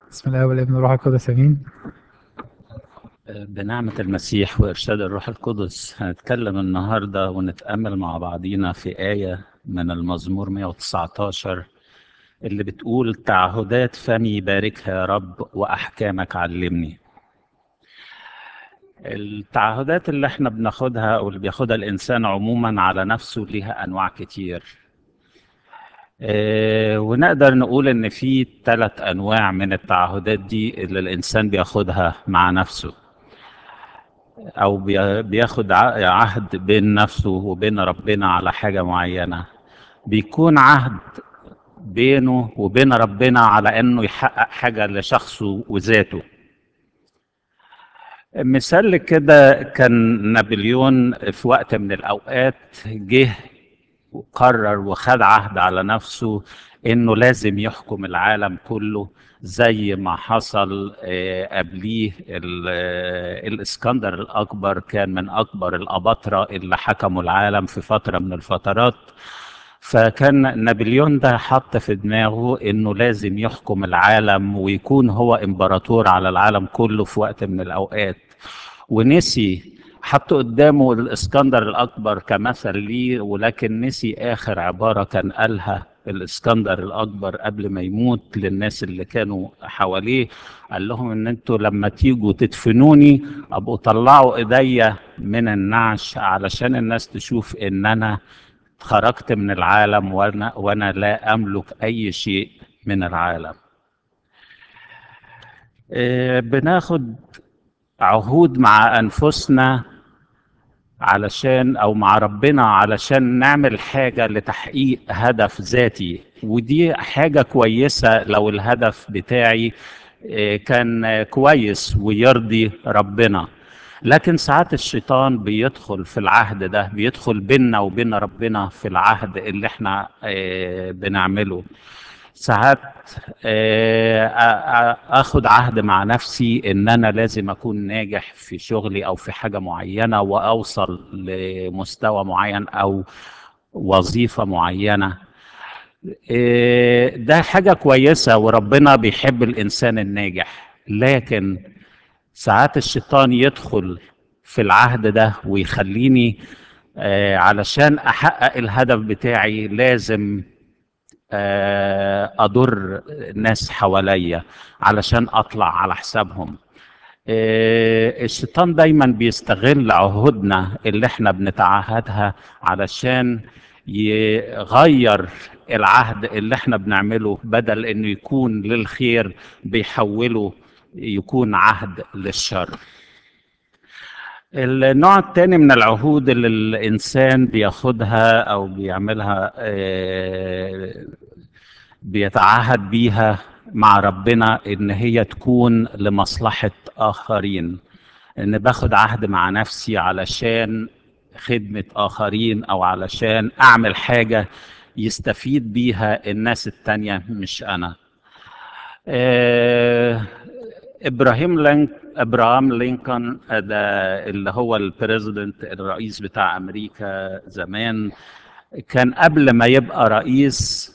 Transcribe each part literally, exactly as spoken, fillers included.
بسم الله والابن والروح القدس امين. بنعمة المسيح وإرشاد الروح القدس هنتكلم النهاردة ونتأمل مع بعضينا في آية من المزمور مئة وتسعة عشر اللي بتقول: تعهدات فمي باركها يا رب وأحكامك علمني. التعهدات اللي احنا بناخدها أو اللي بياخدها الإنسان عموما على نفسه ليها أنواع كتير. اه ونقدر نقول إن في ثلاث أنواع من التعهدات دي اللي الإنسان بياخدها مع نفسه، او بي- بياخد ع- عهد بين نفسه وبين ربنا على حاجة معينة. بيكون عهد بينه وبين ربنا على انه يحقق حاجة لشخصه وذاته. مثال كده كان نابليون في وقت من الاوقات جه وقرر وخد عهد على نفسه انه لازم يحكم العالم كله، زي ما حصل آه، قبليه ال- آه، الاسكندر الاكبر كان من اكبر الاباطرة اللي حكموا العالم في فترة من الفترات. فكان نابليون ده حط في دماغه انه لازم يحكم العالم ويكون هو امبراطور على العالم كله في وقت من الاوقات، ونسي. حط قدامه الاسكندر الاكبر كمثل ليه، ولكن نسي اخر عبارة كان قالها الاسكندر الاكبر قبل ما يموت للناس اللي كانوا حواليه. قال لهم ان انتوا لما تيجوا تدفنوني ابقوا طلعوا ايديا من النعش علشان الناس تشوف ان انا خرجت من العالم وانا وانا لا املك اي شيء من العالم. آه، بناخد عهود مع انفسنا علشان او مع ربنا علشان نعمل حاجة لتحقيق هدف ذاتي، ودي حاجة كويسة لو الهدف بتاعي آه، كان آه، كويس ويرضي ربنا. لكن ساعات الشيطان بيدخل في العهد ده، بيدخل بيننا وبين ربنا في العهد اللي احنا آه، بنعمله. ساعات آه، آ- آ- اخد عهد مع نفسي ان انا لازم اكون ناجح في شغلي او في حاجة معينة واوصل لمستوى معين او وظيفة معينة. آه، ده حاجة كويسة وربنا بيحب الانسان الناجح، لكن ساعات الشيطان يدخل في العهد ده ويخليني آه، علشان احقق الهدف بتاعي لازم آه، اضر ناس حواليا علشان اطلع على حسابهم. آه، الشيطان دايما بيستغل عهودنا اللي احنا بنتعهدها علشان يغير العهد اللي احنا بنعمله، بدل انه يكون للخير بيحوله يكون عهد للشر. النوع التاني من العهود اللي الإنسان بياخدها أو بيعملها آه، بيتعهد بيها مع ربنا إن هي تكون لمصلحة آخرين. إن باخد عهد مع نفسي علشان خدمة آخرين أو علشان أعمل حاجة يستفيد بيها الناس التانية مش أنا. آه، ابراهيم لينك ابراهام لينكولن ده اللي هو البريزيدنت الرئيس بتاع امريكا زمان، كان قبل ما يبقى رئيس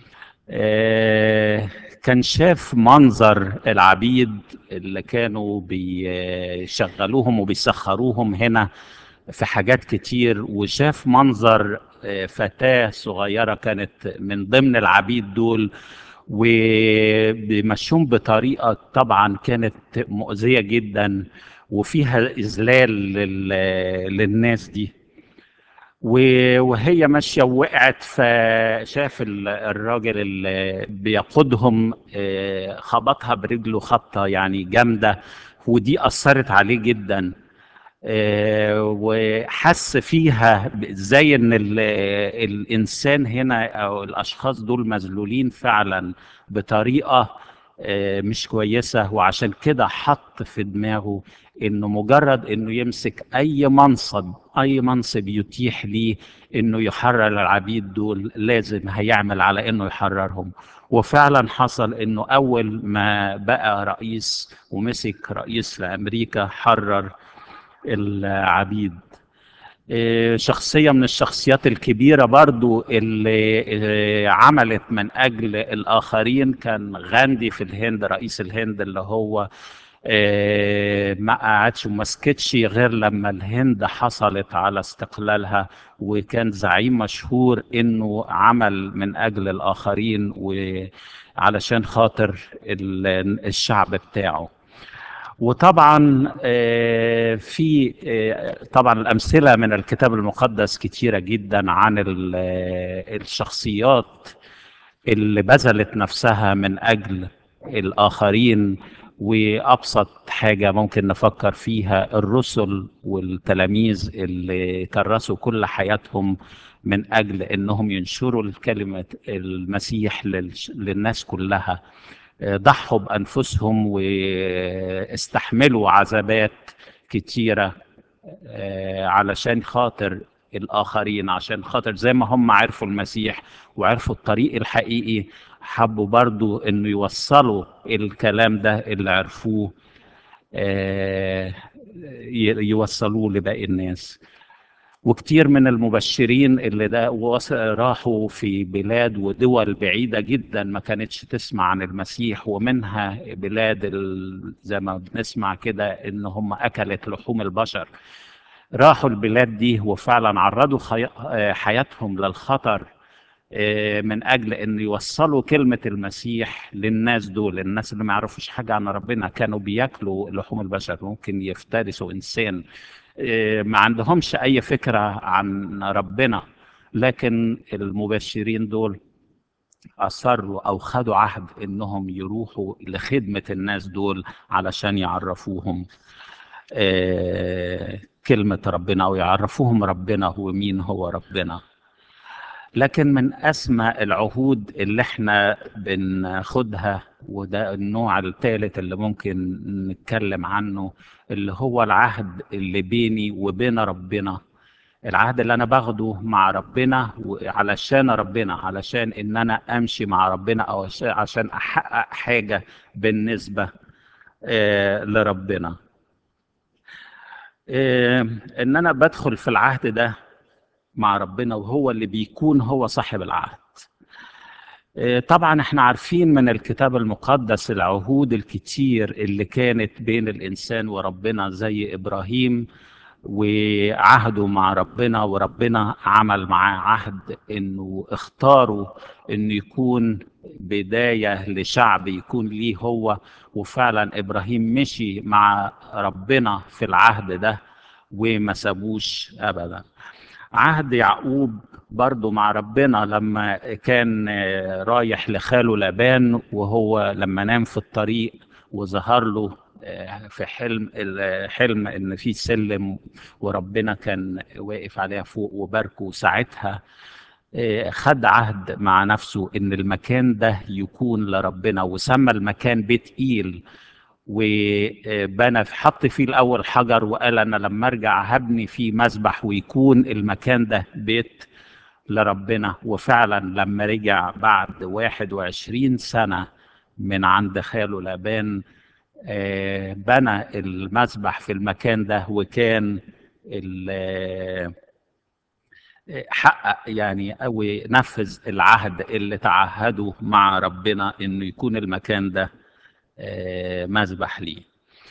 آه، كان شاف منظر العبيد اللي كانوا بيشغلوهم وبيسخروهم هنا في حاجات كتير، وشاف منظر آه، فتاة صغيرة كانت من ضمن العبيد دول، وبيمشون بطريقة طبعا كانت مؤذية جدا وفيها إذلال لل- للناس دي. و- وهي ماشية وقعت، فشاف ال- الراجل اللي بيقودهم آه، خبطها برجله خبطة يعني جامدة، ودي أثرت عليه جدا. آه، وحس فيها ازاي ان ال- الانسان هنا او الاشخاص دول مذلولين فعلا بطريقه آه، مش كويسه، وعشان كده حط في دماغه انه مجرد انه يمسك اي منصب اي منصب يتيح ليه انه يحرر العبيد دول لازم هيعمل على انه يحررهم. وفعلا حصل انه اول ما بقى رئيس ومسك رئيس لامريكا حرر العبيد. إيه، شخصية من الشخصيات الكبيرة برضو اللي إيه، عملت من أجل الآخرين كان غاندي في الهند، رئيس الهند، اللي هو إيه، ما قعدش وما سكتش غير لما الهند حصلت على استقلالها، وكان زعيم مشهور إنه عمل من أجل الآخرين وعلشان خاطر ال- الشعب بتاعه. وطبعا آه، في آه، طبعا الأمثلة من الكتاب المقدس كتيرة جدا عن ال- آه، الشخصيات اللي بذلت نفسها من أجل الآخرين. وأبسط حاجة ممكن نفكر فيها الرسل والتلاميذ اللي كرسوا كل حياتهم من أجل أنهم ينشروا الكلمة المسيح للش- للناس كلها. ضحوا بأنفسهم واستحملوا عذابات كتيرة آه، علشان خاطر الآخرين، عشان خاطر زي ما هم عرفوا المسيح وعرفوا الطريق الحقيقي، حبوا برضو انه يوصلوا الكلام ده اللي عرفوه، آه، ي- يوصلوه لباقي الناس. وكتير من المبشرين اللي ده وص- راحوا في بلاد ودول بعيدة جدا ما كانتش تسمع عن المسيح، ومنها بلاد ال- زي ما بنسمع كده ان هم اكلت لحوم البشر. راحوا البلاد دي وفعلا عرضوا خي- آه، حياتهم للخطر آه، من اجل ان يوصلوا كلمة المسيح للناس دول. الناس اللي ما يعرفوش حاجة عن ربنا كانوا بياكلوا لحوم البشر، ممكن يفترسوا انسان، آه، ما عندهمش اي فكرة عن ربنا. لكن المبشرين دول اصروا او خدوا عهد انهم يروحوا لخدمة الناس دول علشان يعرفوهم آه، كلمة ربنا، او يعرفوهم ربنا ومين هو ربنا. لكن من أسمى العهود اللي احنا بناخدها، وده النوع الثالث اللي ممكن نتكلم عنه، اللي هو العهد اللي بيني وبين ربنا. العهد اللي انا باخده مع ربنا علشان ربنا، علشان ان انا امشي مع ربنا، او عش- عشان احقق حاجة بالنسبة آه، لربنا. آه، ان انا بدخل في العهد ده مع ربنا، وهو اللي بيكون هو صاحب العهد. آه، طبعا احنا عارفين من الكتاب المقدس العهود الكتير اللي كانت بين الانسان وربنا، زي ابراهيم وعهده مع ربنا، وربنا عمل معاه عهد انه اختاره انه يكون بداية لشعب يكون ليه هو. وفعلا ابراهيم مشي مع ربنا في العهد ده وما سابوش ابدا. عهد يعقوب برضو مع ربنا لما كان آه، رايح لخاله لابان، وهو لما نام في الطريق وظهر له آه، في حلم الحلم ان في سلم، وربنا كان واقف عليها فوق وباركه ساعتها. آه، خد عهد مع نفسه ان المكان ده يكون لربنا، وسمى المكان بيت ايل. وبنى حط فيه الاول حجر، وقال انا لما ارجع هبني فيه مسبح ويكون المكان ده بيت لربنا. وفعلا لما رجع بعد واحد وعشرين سنة من عند خاله لابان، آه، بنى المسبح في المكان ده، وكان ال- آه، حقق يعني او نفذ العهد اللي تعهده مع ربنا انه يكون المكان ده آه، مسبح ليه.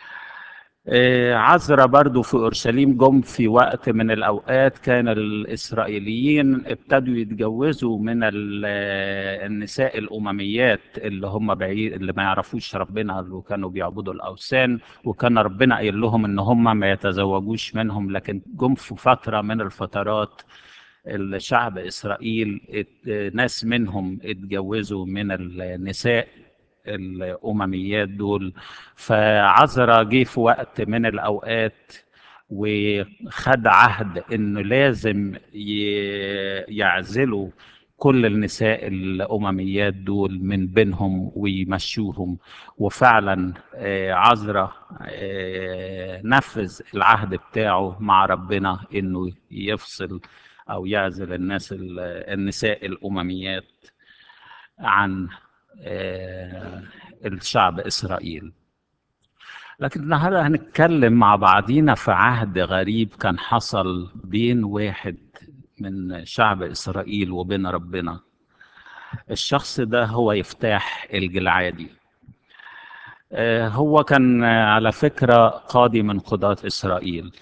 آه، عزرا برضو في أورشليم جم في وقت من الأوقات كان الإسرائيليين ابتدوا يتجوزوا من ال- آه، النساء الأمميات اللي هم بعيد، اللي ما يعرفوش ربنا، اللي كانوا بيعبدوا الأوثان. وكان ربنا قايل لهم إن هم ما يتزوجوش منهم. لكن جم في فترة من الفترات الشعب إسرائيل ات- ناس منهم اتجوزوا من النساء الأمميات دول. فعزرا جه في وقت من الأوقات وخد عهد إنه لازم ي- يعزلوا كل النساء الأمميات دول من بينهم ويمشوهم. وفعلا آه، عزرا آه، نفذ العهد بتاعه مع ربنا إنه يفصل أو يعزل الناس ال- النساء الأمميات عن آه، الشعب إسرائيل. لكن النهارده هنتكلم مع بعضينا في عهد غريب كان حصل بين واحد من شعب إسرائيل وبين ربنا. الشخص ده هو يفتاح الجلعادي. آه، هو كان آه، على فكرة قاضي من قضاة إسرائيل.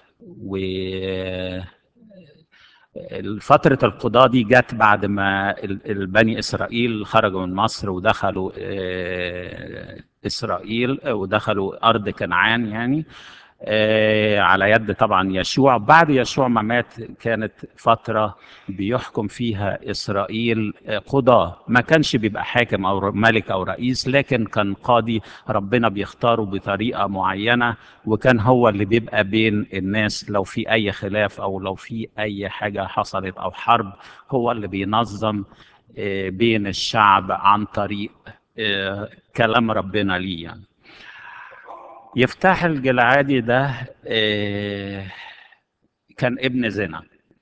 وفترة القضاء دي جت بعد ما ال- البني إسرائيل خرجوا من مصر ودخلوا آه، إسرائيل، آه، ودخلوا أرض كنعان يعني. آه، على يد طبعا يشوع. بعد يشوع ما مات كانت فترة بيحكم فيها إسرائيل آه، قضاة. ما كانش بيبقى حاكم أو ملك أو رئيس، لكن كان قاضي ربنا بيختاره بطريقة معينة، وكان هو اللي بيبقى بين الناس لو في أي خلاف أو لو في أي حاجة حصلت أو حرب. هو اللي بينظم آه، بين الشعب عن طريق آه، كلام ربنا ليه يعني. يفتح الجلعادي ده آه، كان ابن زنا.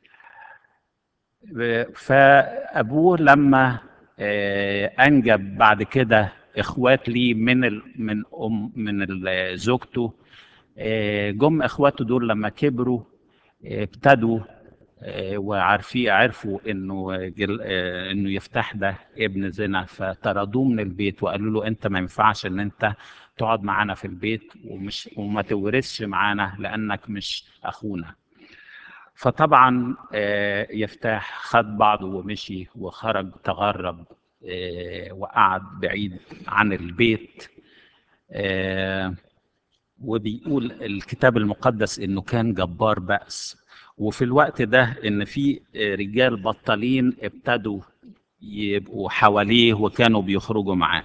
فابوه لما آه، انجب بعد كده اخوات ليه من ال من ام من ال- زوجته. آه، جم اخواته دول لما كبروا آه، ابتدوا آه، وعارفين عرفوا انه جل آه، انه يفتح ده ابن زنا، فطردوه من البيت وقالوا له انت ما ينفعش ان انت تقعد معانا في البيت ومش وما تورثش معانا لانك مش اخونا. فطبعا آه، يفتاح خد بعضه ومشي وخرج تغرب آه، وقعد بعيد عن البيت. آه، وبيقول الكتاب المقدس انه كان جبار بأس. وفي الوقت ده ان في رجال بطالين ابتدوا يبقوا حواليه وكانوا بيخرجوا معاه.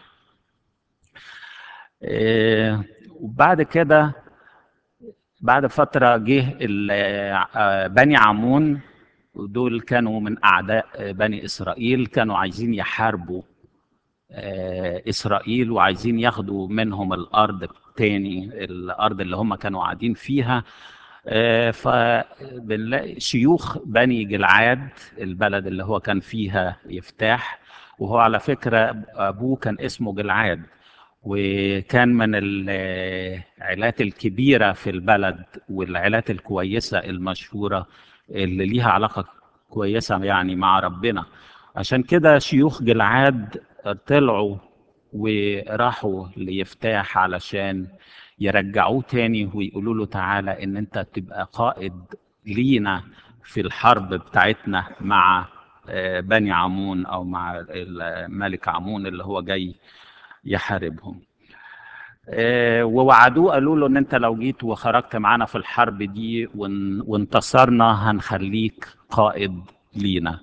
آه، وبعد كده بعد فترة جه ال- آه، بني عمون. ودول كانوا من أعداء بني إسرائيل، كانوا عايزين يحاربوا آه، إسرائيل وعايزين ياخدوا منهم الأرض تاني، الأرض اللي هم كانوا قاعدين فيها. آه، فبنلاقي شيوخ بني جلعاد، البلد اللي هو كان فيها يفتاح. وهو على فكرة أبوه كان اسمه جلعاد، وكان من العائلات الكبيرة في البلد والعائلات الكويسة المشهورة اللي ليها علاقة كويسة يعني مع ربنا. عشان كده شيوخ جلعاد طلعوا وراحوا ليفتاح علشان يرجعوه تاني ويقولوا له تعالى ان انت تبقى قائد لينا في الحرب بتاعتنا مع آه، بني عمون او مع الملك عمون اللي هو جاي يحاربهم. آه، ووعدوه قالوا له ان انت لو جيت وخرجت معانا في الحرب دي وان- وانتصرنا هنخليك قائد لينا.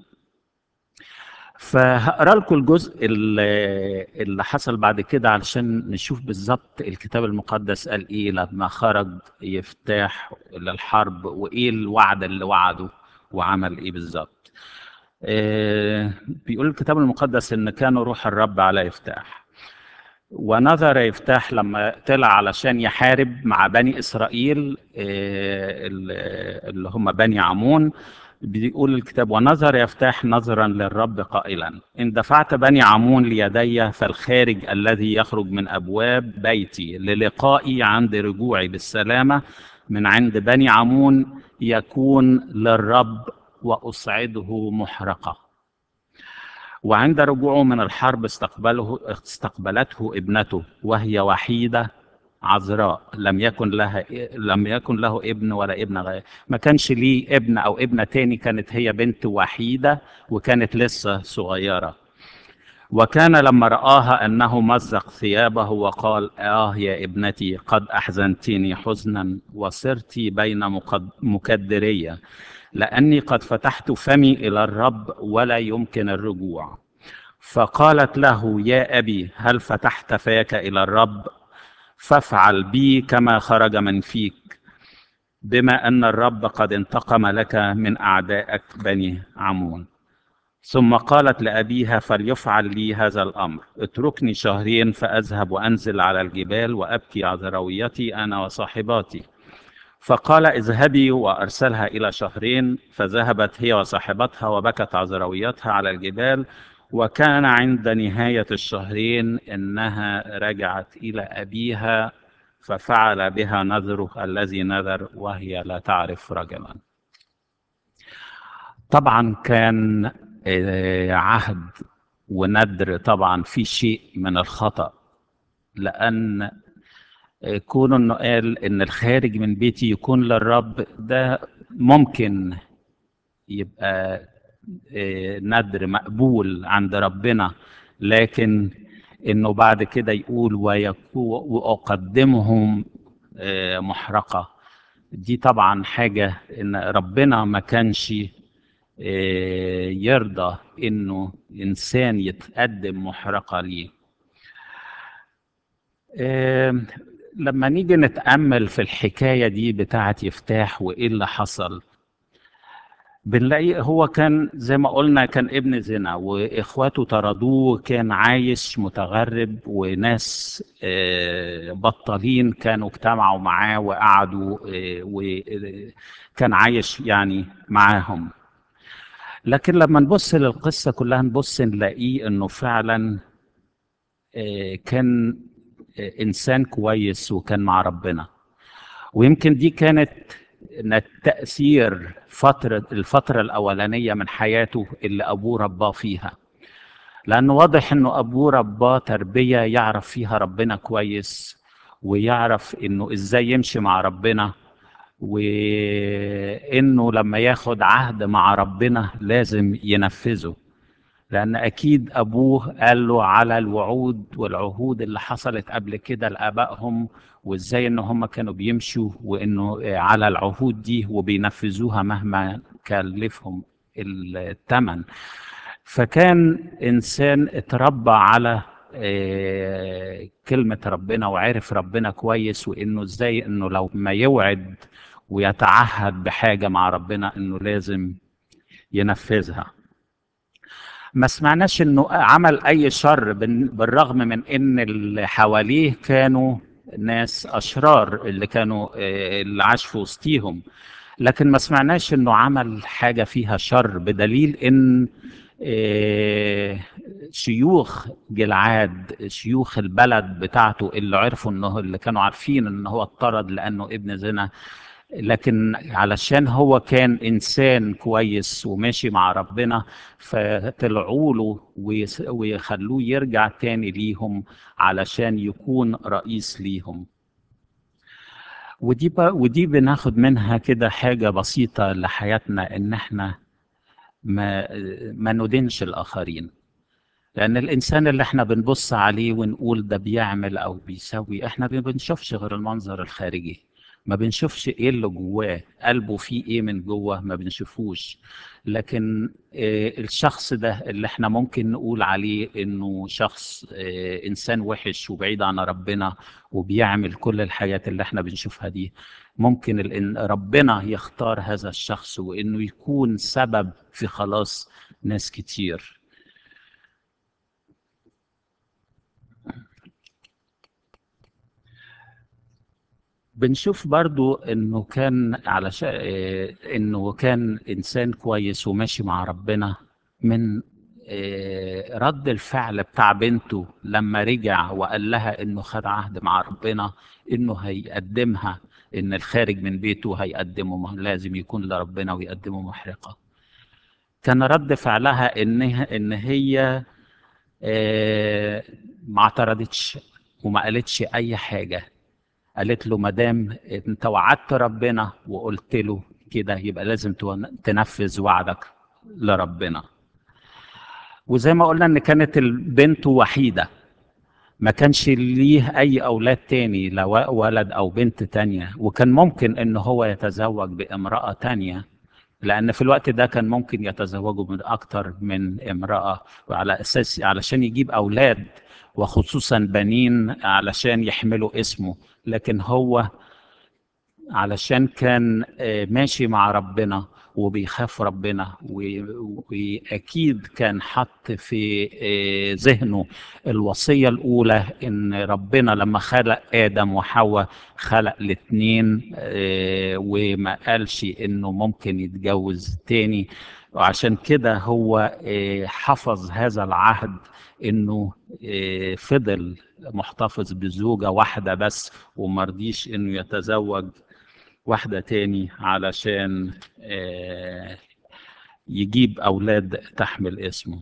فهقرا لكم الجزء اللي اللي حصل بعد كده علشان نشوف بالظبط الكتاب المقدس قال ايه لما خرج يفتاح للحرب، وايه الوعد اللي وعده وعمل ايه بالظبط. آه، بيقول الكتاب المقدس ان كان روح الرب على يفتاح. ونظر يفتاح لما طلع علشان يحارب مع بني إسرائيل آه، اللي هم بني عمون. بيقول الكتاب ونظر يفتاح نظرا للرب قائلا إن دفعت بني عمون ليدي فالخارج الذي يخرج من أبواب بيتي للقائي عند رجوعي بالسلامة من عند بني عمون يكون للرب وأصعده محرقة. وعند رجوعه من الحرب استقبله استقبلته ابنته وهي وحيدة عذراء، لم يكن لها لم يكن له ابن ولا ابن غير، ما كانش ليه ابن او ابنة تاني، كانت هي بنت وحيدة وكانت لسه صغيرة. وكان لما رآها أنه مزق ثيابه وقال آه يا ابنتي قد أحزنتني حزنا وصرت بين مقد- مكدرية، لأني قد فتحت فمي إلى الرب ولا يمكن الرجوع. فقالت له يا أبي هل فتحت فاك إلى الرب؟ فافعل بي كما خرج من فيك، بما أن الرب قد انتقم لك من أعدائك بني عمون. ثم قالت لأبيها فليفعل لي هذا الأمر، اتركني شهرين فأذهب وأنزل على الجبال وأبكي عذراويتي أنا وصاحباتي. فقال اذهبي وأرسلها إلى شهرين. فذهبت هي وصاحبتها وبكت عذراويتها على الجبال. وكان عند نهاية الشهرين إنها رجعت إلى أبيها ففعل بها نذره الذي نذر وهي لا تعرف رجلا. طبعا كان آه، عهد وندر طبعا في شيء من الخطأ، لأن آه، كون انه قال ان الخارج من بيتي يكون للرب، ده ممكن يبقى آه، ندر مقبول عند ربنا، لكن انه بعد كده يقول ويكو- واقدمهم آه، محرقة، دي طبعا حاجة ان ربنا ما كانش آه، يرضى انه انسان يتقدم محرقة ليه. آه، لما نيجي نتأمل في الحكاية دي بتاعة يفتاح وإيه اللي حصل، بنلاقي هو كان زي ما قلنا كان ابن زنا واخواته طردوه، كان عايش متغرب، وناس آه، بطالين كانوا اجتمعوا معاه وقعدوا، آه، وكان عايش يعني معاهم. لكن لما نبص للقصة كلها نبص نلاقيه انه فعلا آه، كان آه، انسان كويس وكان مع ربنا. ويمكن دي كانت نت- تأثير فترة الفترة الأولانية من حياته اللي أبوه رباه فيها، لأنه واضح إنه أبوه رباه تربية يعرف فيها ربنا كويس، ويعرف إنه إزاي يمشي مع ربنا، وإنه لما ياخد عهد مع ربنا لازم ينفذه، لأن أكيد أبوه قال له على الوعود والعهود اللي حصلت قبل كده لآبائهم، وإزاي إن هم كانوا بيمشوا وإنه على العهود دي وبينفذوها مهما كلفهم الثمن. فكان إنسان اتربى على آه، كلمة ربنا وعرف ربنا كويس، وإنه إزاي إنه لو ما يوعد ويتعهد بحاجة مع ربنا إنه لازم ينفذها. ما سمعناش انه عمل اي شر، بال- بالرغم من ان اللي حواليه كانوا ناس اشرار اللي كانوا آه، اللي عاش في وسطيهم، لكن ما سمعناش انه عمل حاجة فيها شر، بدليل ان آه، شيوخ جلعاد، شيوخ البلد بتاعته اللي عرفوا انه اللي كانوا عارفين ان هو اتطرد لانه ابن زنا، لكن علشان هو كان انسان كويس وماشي مع ربنا، فطلعوا له ويس- ويخلوه يرجع تاني ليهم علشان يكون رئيس ليهم. ودي ب... ودي بناخد منها كده حاجة بسيطة لحياتنا، ان احنا ما ما ندينش الاخرين، لأن الإنسان اللي احنا بنبص عليه ونقول ده بيعمل أو بيسوي، احنا ما بنشوفش غير المنظر الخارجي، ما بنشوفش ايه اللي جواه، قلبه فيه ايه من جوه ما بنشوفوش. لكن اه الشخص ده اللي احنا ممكن نقول عليه انه شخص اه انسان وحش وبعيد عن ربنا وبيعمل كل الحاجات اللي احنا بنشوفها دي، ممكن الإن ربنا يختار هذا الشخص وانه يكون سبب في خلاص ناس كتير. بنشوف برضو انه كان على شا... آه، انه كان انسان كويس وماشي مع ربنا، من آه، رد الفعل بتاع بنته لما رجع وقال لها انه خد عهد مع ربنا انه هيقدمها، ان الخارج من بيته هيقدمه مه- لازم يكون لربنا ويقدمه محرقة. كان رد فعلها ان ان هي آه، ما اعترضتش وما قالتش اي حاجة، قالت له ما دام انت وعدت ربنا وقلت له كده يبقى لازم تون- تنفذ وعدك لربنا. وزي ما قلنا ان كانت البنت وحيدة، ما كانش ليه اي اولاد تاني، لا و- ولد او بنت تانية، وكان ممكن ان هو يتزوج بامرأة تانية، لان في الوقت ده كان ممكن يتزوجوا من اكتر من امرأة، وعلى اساس علشان يجيب اولاد، وخصوصا بنين علشان يحملوا اسمه. لكن هو علشان كان آه، ماشي مع ربنا وبيخاف ربنا، و- واكيد كان حط في آه، ذهنه الوصية الاولى، ان ربنا لما خلق ادم وحواء خلق الاتنين، آه، وما قالش انه ممكن يتجوز تاني. وعشان كده هو آه، حفظ هذا العهد، انه آه، فضل محتفظ بزوجة واحدة بس، ومرضيش انه يتزوج واحدة تاني علشان آه، يجيب اولاد تحمل اسمه.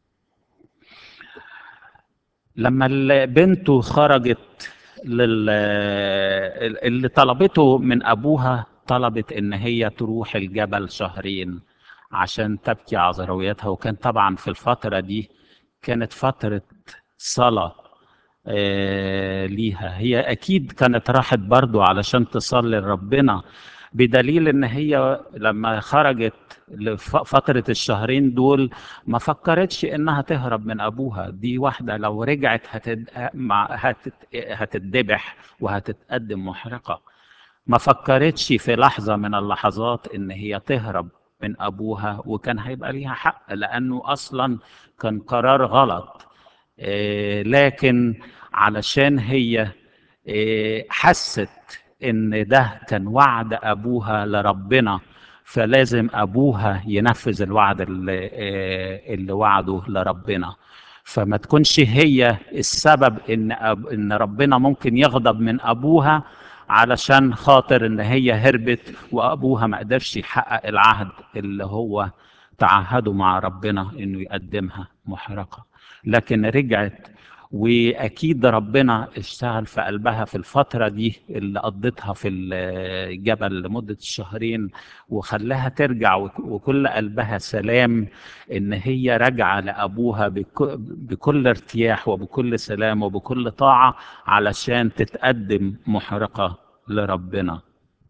لما ال- بنته خرجت لل اللي طلبته من ابوها، طلبت ان هي تروح الجبل شهرين عشان تبكي عذراويتها. وكان طبعا في الفترة دي كانت فترة صلاة آه، ليها. هي اكيد كانت راحت برضو علشان تصلي لربنا، بدليل ان هي لما خرجت لفترة الشهرين دول ما فكرتش انها تهرب من ابوها. دي واحدة لو رجعت هتد... مع... هتت... هتتذبح وهتتقدم محرقة. ما فكرتش في لحظة من اللحظات ان هي تهرب من ابوها، وكان هيبقى ليها حق لانه اصلا كان قرار غلط. آه، لكن علشان هي آه، حست ان ده كان وعد ابوها لربنا، فلازم ابوها ينفذ الوعد اللي, آه، اللي وعده لربنا. فما تكونش هي السبب ان أب ان ربنا ممكن يغضب من ابوها علشان خاطر ان هي هربت وابوها ما قدرش يحقق العهد اللي هو تعهده مع ربنا انه يقدمها محرقة. لكن رجعت، واكيد ربنا اشتغل في قلبها في الفترة دي اللي قضتها في الجبل لمدة الشهرين، وخلاها ترجع وك- وكل قلبها سلام ان هي راجعة لابوها بك- بكل ارتياح وبكل سلام وبكل طاعة علشان تتقدم محرقة لربنا.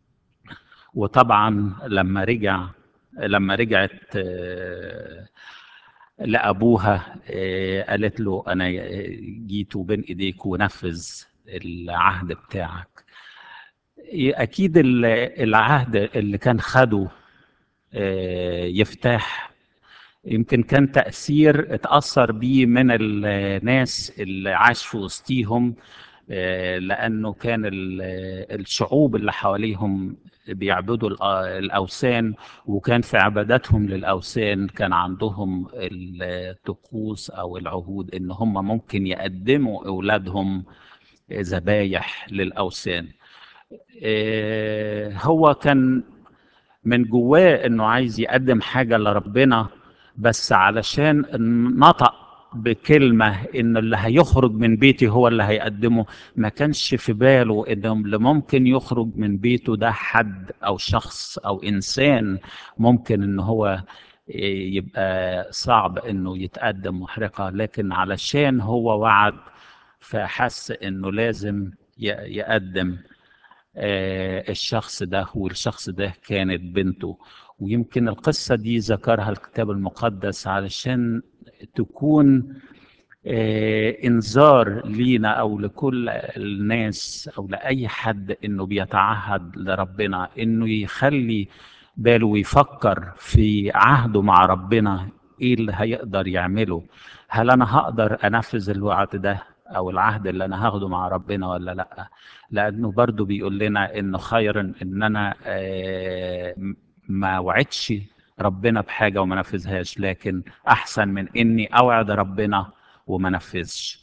وطبعا لما رجع لما رجعت آه، لأبوها، آه، قالت له أنا جيت بين إيديك ونفذ العهد بتاعك. أكيد ال- العهد اللي كان خده آه، يفتح، يمكن كان تأثير اتأثر بيه من الناس اللي عاش في وسطيهم، آه، لأنه كان ال- الشعوب اللي حواليهم بيعبدوا الأ- الأوثان. وكان في عباداتهم للأوثان كان عندهم الطقوس أو العهود إن هم ممكن يقدموا أولادهم ذبايح للأوثان. آه، هو كان من جواه انه عايز يقدم حاجة لربنا، بس علشان نطق بكلمة ان اللي هيخرج من بيتي هو اللي هيقدمه، ما كانش في باله ان اللي ممكن يخرج من بيته ده حد او شخص او انسان ممكن ان هو يبقى صعب انه يتقدم محرقة. لكن علشان هو وعد، فحس انه لازم ي- يقدم آه، الشخص ده، والشخص ده كانت بنته. ويمكن القصة دي ذكرها الكتاب المقدس علشان تكون آه، انذار لينا او لكل الناس او لاي حد انه بيتعهد لربنا انه يخلي باله ويفكر في عهده مع ربنا ايه اللي هيقدر يعمله. هل انا هقدر انفذ الوعد ده او العهد اللي انا هاخده مع ربنا ولا لا؟ لانه برضو بيقول لنا انه خير ان انا آه، ما وعدش ربنا بحاجة وما نفذهاش، لكن احسن من اني اوعد ربنا وما نفذش.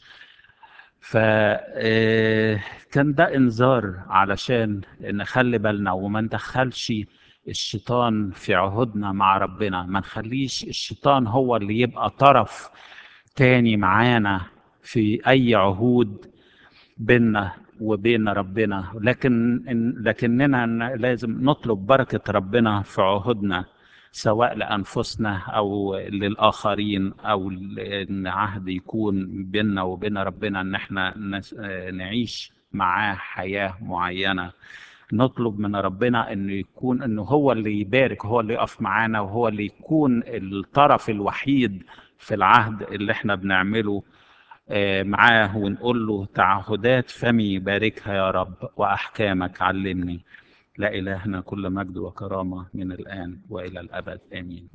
فكان ده انذار علشان نخلي بالنا وما ندخلش الشيطان في عهودنا مع ربنا. ما نخليش الشيطان هو اللي يبقى طرف تاني معانا في اي عهود بيننا وبين ربنا. لكن إن- لكننا ن- لازم نطلب بركة ربنا في عهودنا، سواء لأنفسنا أو للآخرين، أو ل- إن عهد يكون بيننا وبين ربنا إن احنا نس- آه، نعيش معاه حياة معينة. نطلب من ربنا انه يكون انه هو اللي يبارك، هو اللي يقف معانا، وهو اللي يكون الطرف الوحيد في العهد اللي احنا بنعمله آه، معاه. ونقول له تعهدات فمي باركها يا رب، وأحكامك علمني. لا إلهنا كل مجد وكرامة من الآن وإلى الأبد آمين.